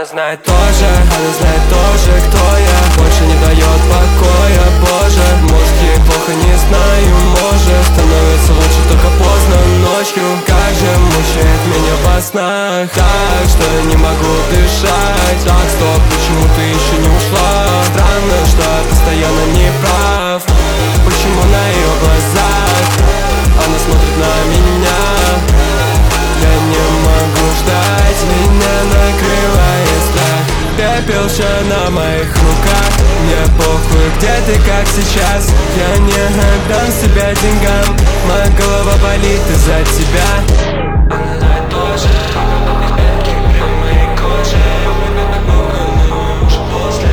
знает тоже, кто я. Больше не дает покоя, боже. Может, ей плохо, не знаю, может. Становится лучше только поздно ночью. Как же мучает меня во снах, так что я не могу дышать. Так, стоп, почему ты еще не ушла? Странно, что я постоянно не прав. Почему на ее глазах она смотрит на меня? Я не могу ждать, меня накрывает страх. Пепел все на моих руках. Мне похуй, где ты, как сейчас. Я не отдам себя деньгам. Моя голова болит из-за тебя. Она знает тоже, прям в моей коже. Уже после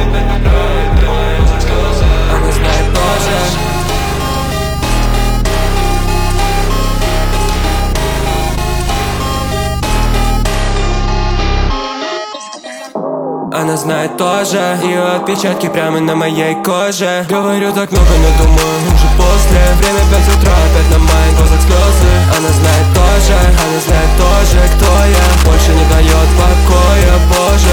она знает тоже. Она знает тоже. Ее отпечатки прямо на моей коже. Говорю так много, но думаю, уже после. Время 5 утра, опять на моих глазах слезы. Она знает тоже, кто я. Больше не дает покоя, боже.